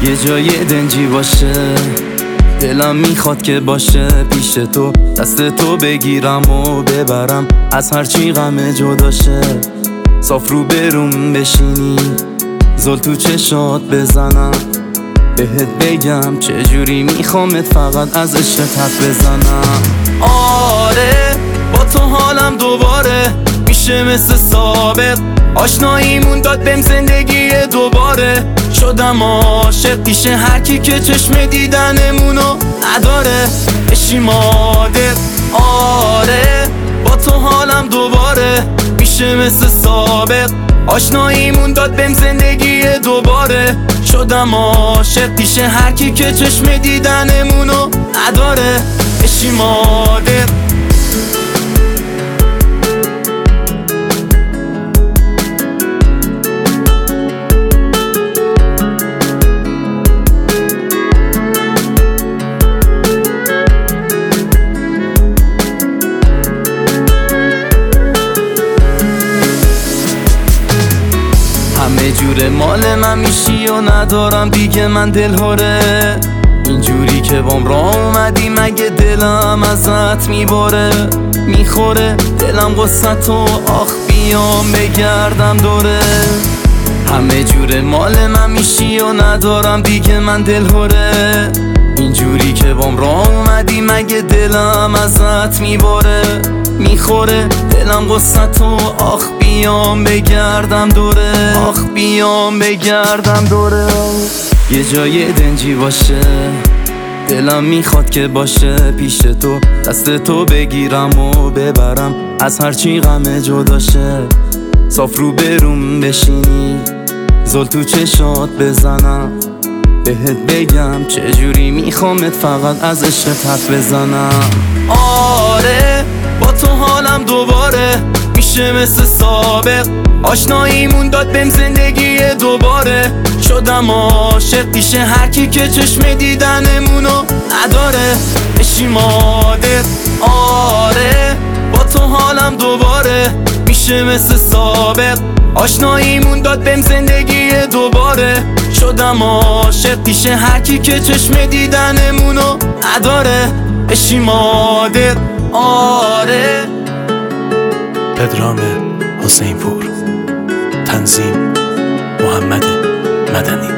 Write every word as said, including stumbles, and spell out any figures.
یه جای دنجی باشه، دلم میخواد که باشه پیش تو، دست تو بگیرم و ببرم از هرچی غم جداشه. صاف رو بروم بشینی، زل تو چشات بزنم، بهت بگم چجوری میخوامت فقط از عشقت حرف بزنم. آره با تو حالم دوباره میشه مثل سابق، آشناییمون داد بهم زندگی دوباره. شدم عاشق پیش هر کی که چشم دیدنمونو نداره، بشی مادر. آره با تو حالم دوباره میشه مثل سابق، آشناییمون داد بهم زندگی دوباره. شدم عاشق پیش هر کی که چشم دیدنمونو نداره، بشی مادر. همه جوره مال من میشی و ندارم دیگه من دلهوره، اینجوری که بام راه اومدی مگه دلم ازت میباره. میخوره دلم غصت و آخ بیام بگردم دوره. همه جوره مال من میشی و ندارم دیگه من دلهوره، اینجوری که بام راه اومدی مگه دلم ازت میباره. میخوره دلم غصت و آخ بیام بگردم دوره، آخ بیام بگردم دوره. یه جای دنجی باشه، دلم میخواد که باشه پیش تو، دست تو بگیرم و ببرم از هرچی غم جداشه. صاف رو بروم بشینی، زل تو چشات بزنم، بهت بگم چجوری میخوامت فقط از عشقت حرف بزنم. آره با تو حالم دوباره میشه مثل سابق، آشناییمون داد بهم زندگی دوباره. شدم عاشق پیش هر کی که چشم دیدنمونو نداره، بشی مادر. آره با تو حالم دوباره میشه مثل سابق، آشناییمون داد بهم زندگی دوباره. شدم عاشق پیش هر کی که چشم دیدنمونو نداره، بشی مادر. آره پدرام حسین پور، تنظیم محمد مدنی.